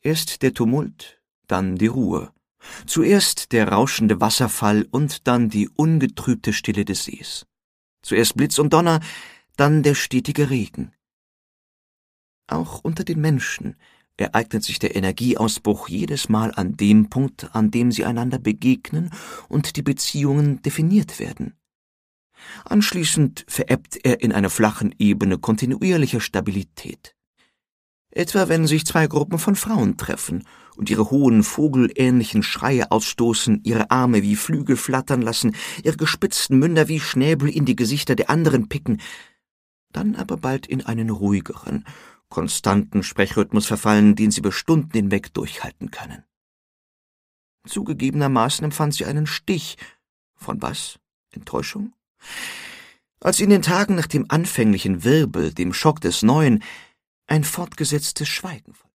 Erst der Tumult, dann die Ruhe. Zuerst der rauschende Wasserfall und dann die ungetrübte Stille des Sees. Zuerst Blitz und Donner, dann der stetige Regen. Auch unter den Menschen ereignet sich der Energieausbruch jedes Mal an dem Punkt, an dem sie einander begegnen und die Beziehungen definiert werden. Anschließend verebbt er in einer flachen Ebene kontinuierlicher Stabilität. Etwa wenn sich zwei Gruppen von Frauen treffen und ihre hohen, vogelähnlichen Schreie ausstoßen, ihre Arme wie Flügel flattern lassen, ihre gespitzten Münder wie Schnäbel in die Gesichter der anderen picken, dann aber bald in einen ruhigeren, konstanten Sprechrhythmus verfallen, den sie über Stunden hinweg durchhalten können. Zugegebenermaßen empfand sie einen Stich. Von was? Enttäuschung? Als in den Tagen nach dem anfänglichen Wirbel, dem Schock des Neuen, ein fortgesetztes Schweigen